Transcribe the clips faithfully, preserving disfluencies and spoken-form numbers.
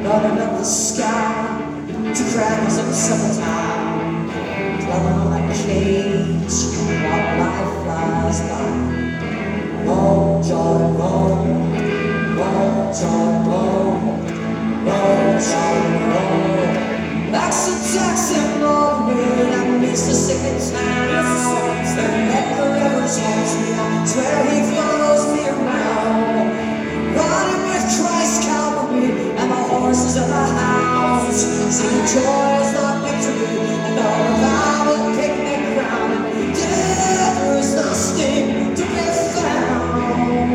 running up the sky to crackers in the summertime, dwelling like a cage while life flies by. Roll, Jordan, roll, roll, Jordan, roll, roll, Jordan, roll. Like some Jackson Norwood, I miss the second town. And that forever's haunts me, I swear he follows me around. Riding with Christ Calvary and the horses in the house, singing joy is the victory and the revival picnic ground. And death is the sting to be found.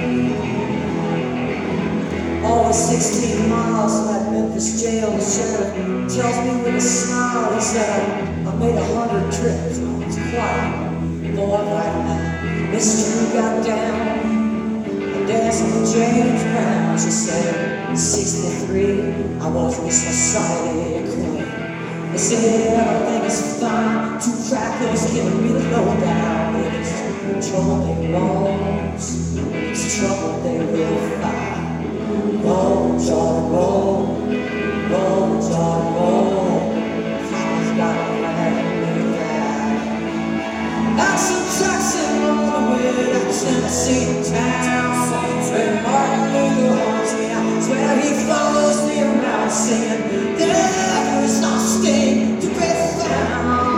Always sixteen miles from that Memphis jail, the sheriff tells me with a smile, he said, I made a hundred trips. It's quiet, boy, right now. Miss Drew got down and dancing with James Brown. She said, in sixty-three, I was Miss Society Queen. They said everything is fine, two crackers giving me the lowdown. If it's trouble they won't, if it's trouble they will find. Roll, Jordan, roll, roll, Jordan, roll. Papa's got a brand new bag. That's some Jackson all the way to Tennessee town. Where Martin Luther haunts me, I swear he follows me around, singing, there is no sting to be found.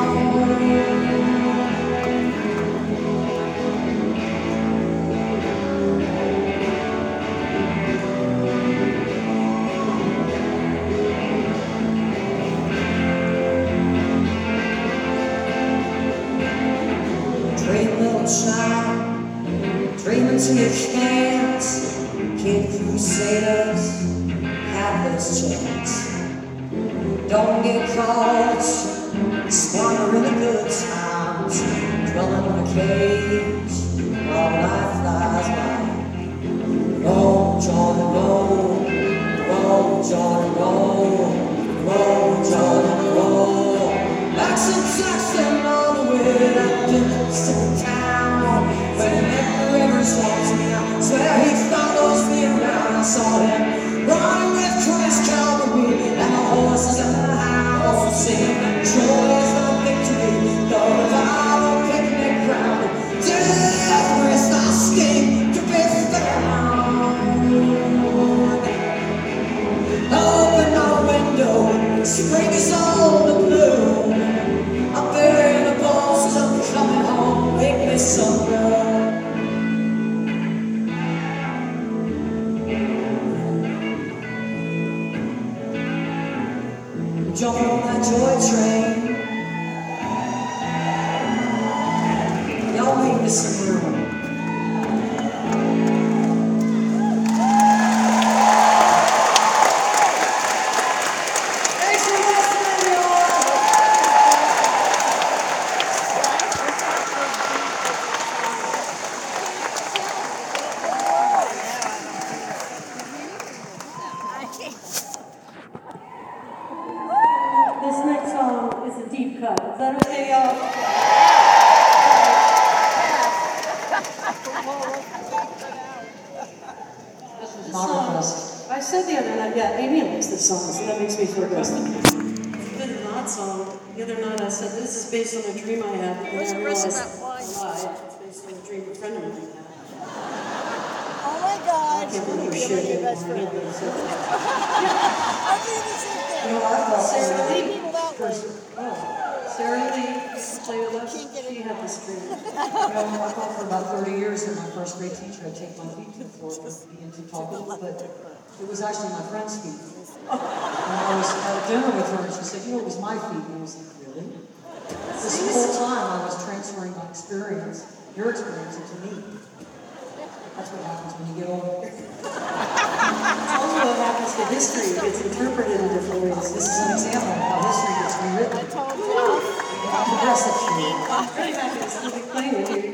Dream, little child, dream until you can't. Kid Crusaders have this chance. Don't get caught squandering the good times, dwelling in a cage while life flies by. Roll, Jordan, roll, roll, Jordan, roll, roll, Jordan, roll. Like some Jackson all the way up to the town. When the rivers haunts me, I swear he follows me around. I saw him running with Christ Calvary and the horses in the house, singing joy is the victory, the revival picnic ground. Death is the sting to be found. Open our window, spring is on the bloom. I'm burying the bones, I'm coming home, make me some love. Jumping on that joy train, y'all make me some room. Thanks for listening, y'all. This next song is a deep cut. Is that okay, y'all? This is This not song, a request. I said the other night, yeah, Amy likes this song, so that makes me feel good. It's a bit of an odd song. The other night I said, this is based on a dream I had, and then I realized, lie, it's based on a dream a friend of mine had. Oh my I God! can't remember You're shit my best anymore. friend. So- I'm doing the same thing. You know, I thought Sarah Three Lee, people that way. oh, Sarah Lee used to play with us. Can't get She had this dream. You know, I thought for about thirty years that my first grade teacher had taken my feet to the floor and began to talk, but it was actually my friend's feet. And I was at dinner with her and she said, you know, it was my feet. And I was like, really? This whole time I was transferring my experience, your experience into me. That's what happens when you get older. It's also what happens to history. It gets interpreted in different ways. This is an example of how history gets rewritten. I told you. Progressive. I'm very happy to still be playing with you.